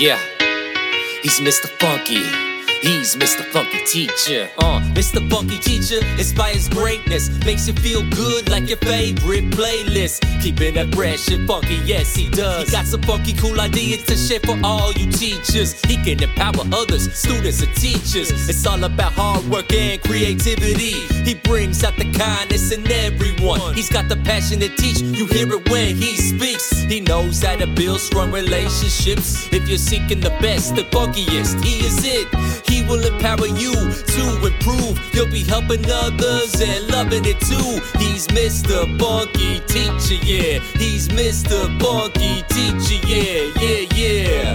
Yeah, he's Mr. Funky. He's Mr. Funky Teacher. Mr. Funky Teacher inspires greatness, makes you feel good like your favorite playlist. Keeping it fresh and funky, yes he does. He got some funky cool ideas to share for all you teachers. He can empower others, students and teachers. It's all about hard work and creativity. He brings out the kindness in everyone. He's got the passion to teach, you hear it when he speaks. He knows how to build strong relationships. If you're seeking the best, the funkiest, he is it. He will empower you to improve. You'll be helping others and loving it too. He's Mr. Funky Teacher, yeah. He's Mr. Funky Teacher, yeah, yeah, yeah.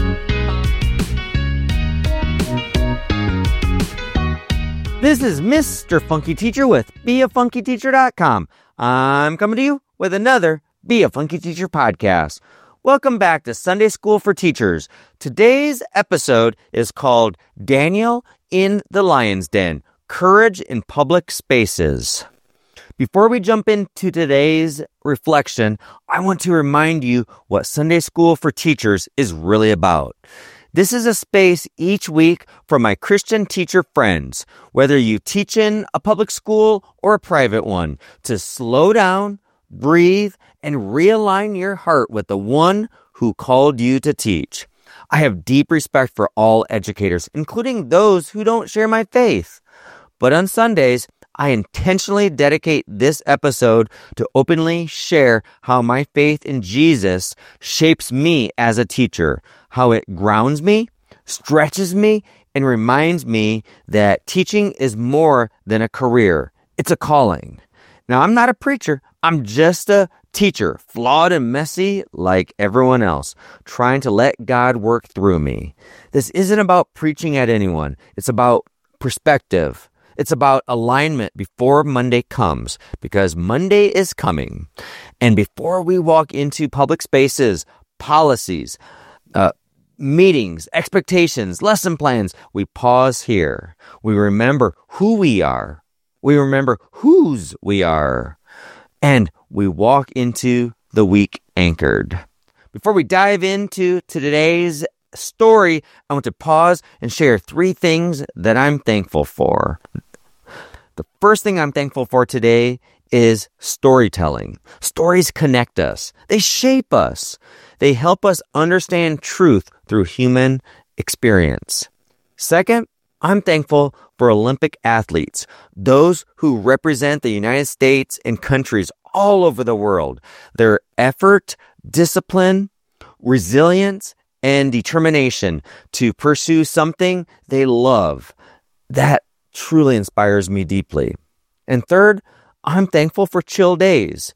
This is Mr. Funky Teacher with BeAFunkyTeacher.com. I'm coming to you with another Be a Funky Teacher podcast. Welcome back to Sunday School for Teachers. Today's episode is called Daniel in the Lion's Den, Courage in Public Spaces. Before we jump into today's reflection, I want to remind you what Sunday School for Teachers is really about. This is a space each week for my Christian teacher friends, whether you teach in a public school or a private one, to slow down, breathe, and realign your heart with the one who called you to teach. I have deep respect for all educators, including those who don't share my faith. But on Sundays, I intentionally dedicate this episode to openly share how my faith in Jesus shapes me as a teacher, how it grounds me, stretches me, and reminds me that teaching is more than a career. It's a calling. Now, I'm not a preacher. I'm just a teacher, flawed and messy like everyone else, trying to let God work through me. This isn't about preaching at anyone. It's about perspective. It's about alignment before Monday comes, because Monday is coming. And before we walk into public spaces, policies, meetings, expectations, lesson plans, we pause here. We remember who we are. We remember whose we are. And we walk into the week anchored. Before we dive into today's story, I want to pause and share 3 things that I'm thankful for. The first thing I'm thankful for today is storytelling. Stories connect us. They shape us. They help us understand truth through human experience. Second, I'm thankful for Olympic athletes, those who represent the United States and countries all over the world. Their effort, discipline, resilience, and determination to pursue something they love, that truly inspires me deeply. And third, I'm thankful for chill days.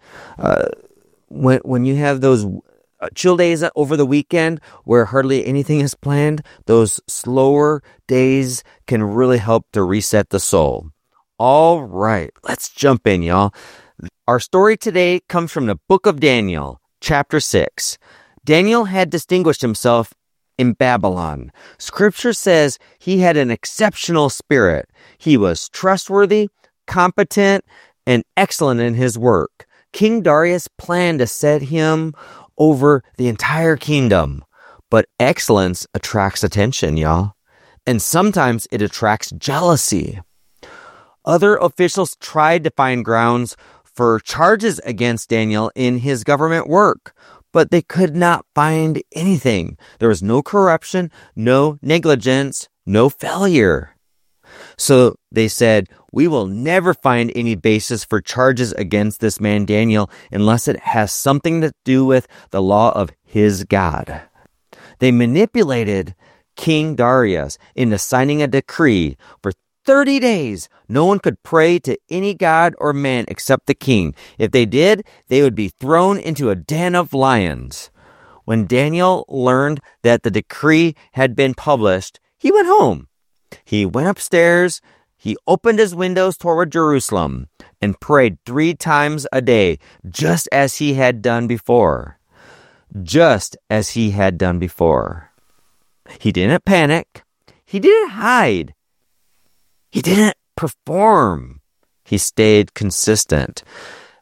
When you have those chill days over the weekend where hardly anything is planned, those slower days can really help to reset the soul. All right, let's jump in, y'all. Our story today comes from the book of Daniel, chapter 6. Daniel had distinguished himself in Babylon. Scripture says he had an exceptional spirit. He was trustworthy, competent, and excellent in his work. King Darius planned to set him over the entire kingdom. But excellence attracts attention, y'all. And sometimes it attracts jealousy. Other officials tried to find grounds for charges against Daniel in his government work, but they could not find anything. There was no corruption, no negligence, no failure. So they said, we will never find any basis for charges against this man Daniel unless it has something to do with the law of his God. They manipulated King Darius into signing a decree. For 30 days, no one could pray to any god or man except the king. If they did, they would be thrown into a den of lions. When Daniel learned that the decree had been published, he went home. He went upstairs, he opened his windows toward Jerusalem, and prayed 3 times a day, just as he had done before. Just as he had done before. He didn't panic. He didn't hide. He didn't perform. He stayed consistent.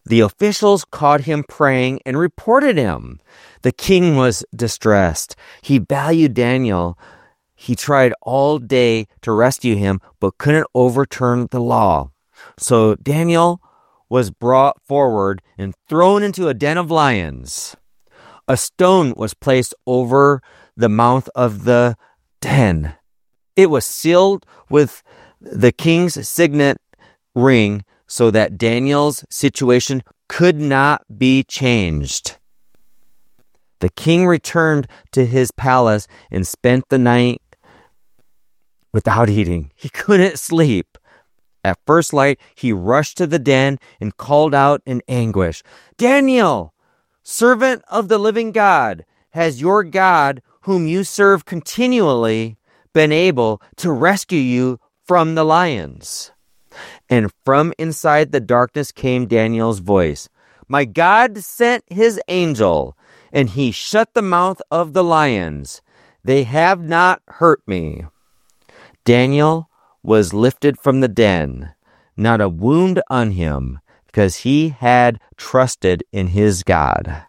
The officials caught him praying and reported him. The king was distressed. He valued Daniel. He tried all day to rescue him, but couldn't overturn the law. So Daniel was brought forward and thrown into a den of lions. A stone was placed over the mouth of the den. It was sealed with the king's signet ring so that Daniel's situation could not be changed. The king returned to his palace and spent the night without eating. He couldn't sleep. At first light, he rushed to the den and called out in anguish, "Daniel, servant of the living God, has your God, whom you serve continually, been able to rescue you from the lions?" And from inside the darkness came Daniel's voice, "My God sent his angel, and he shut the mouth of the lions. They have not hurt me." Daniel was lifted from the den, not a wound on him, because he had trusted in his God.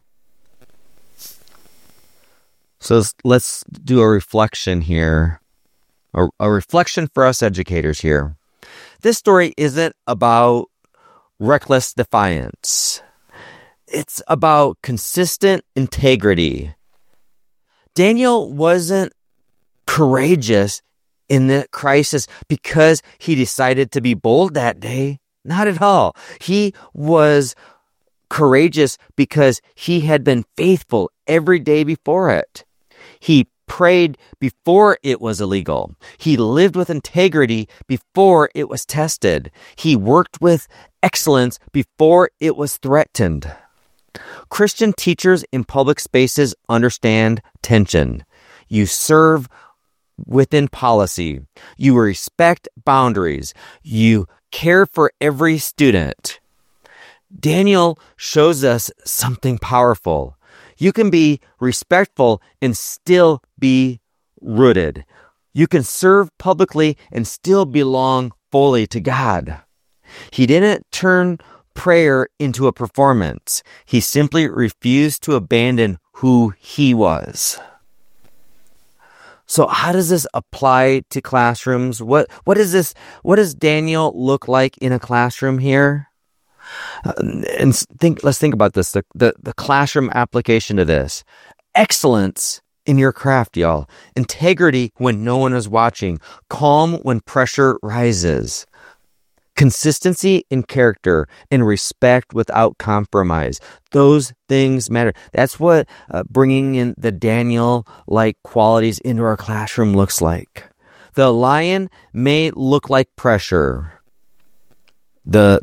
So let's do a reflection here, a reflection for us educators here. This story isn't about reckless defiance. It's about consistent integrity. Daniel wasn't courageous in the crisis because he decided to be bold that day. Not at all. He was courageous because he had been faithful every day before it. He prayed before it was illegal. He lived with integrity before it was tested. He worked with excellence before it was threatened. Christian teachers in public spaces understand tension. You serve within policy. You respect boundaries. You care for every student. Daniel shows us something powerful. You can be respectful and still be rooted. You can serve publicly and still belong fully to God. He didn't turn prayer into a performance. He simply refused to abandon who he was. So how does this apply to classrooms? What does Daniel look like in a classroom here? Let's think about this, the classroom application to this. Excellence in your craft, y'all. Integrity when no one is watching. Calm when pressure rises. Consistency in character and respect without compromise. Those things matter. That's what bringing in the Daniel-like qualities into our classroom looks like. The lion may look like pressure. The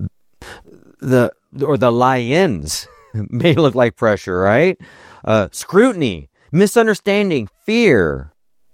lions may look like pressure, right? Scrutiny, misunderstanding, fear.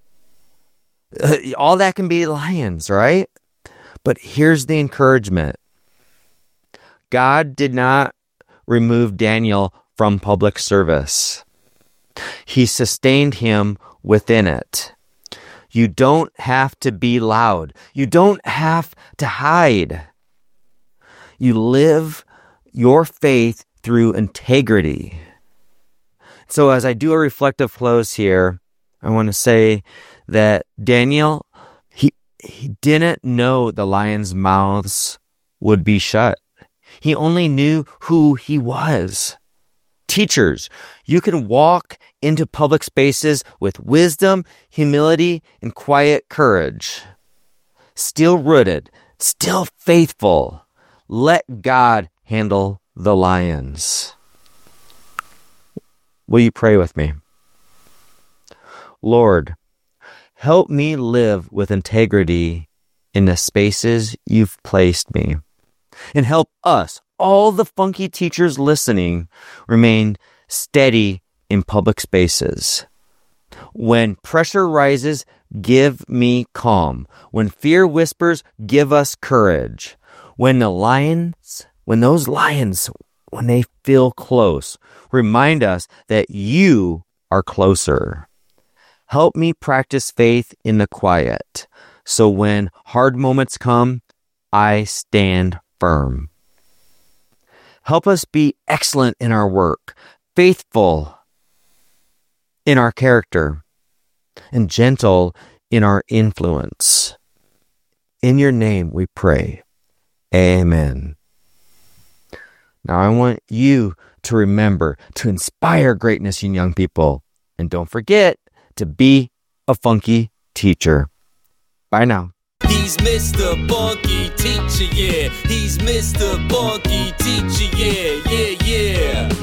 All that can be lions, right? But here's the encouragement. God did not remove Daniel from public service. He sustained him within it. You don't have to be loud. You don't have to hide. You live your faith through integrity. So as I do a reflective close here, I want to say that Daniel, he didn't know the lions' mouths would be shut. He only knew who he was. Teachers, you can walk into public spaces with wisdom, humility, and quiet courage. Still rooted, still faithful. Let God handle the lions. Will you pray with me? Lord, help me live with integrity in the spaces you've placed me. And help us, all the funky teachers listening, remain steady in public spaces. When pressure rises, give me calm. When fear whispers, give us courage. When those lions, when they feel close, remind us that you are closer. Help me practice faith in the quiet, so when hard moments come, I stand firm. Help us be excellent in our work, faithful in our character, and gentle in our influence. In your name we pray. Amen. Now I want you to remember to inspire greatness in young people. And don't forget to be a funky teacher. Bye now. He's Mr. Funky Teacher, yeah. He's Mr. Funky Teacher, yeah, yeah, yeah.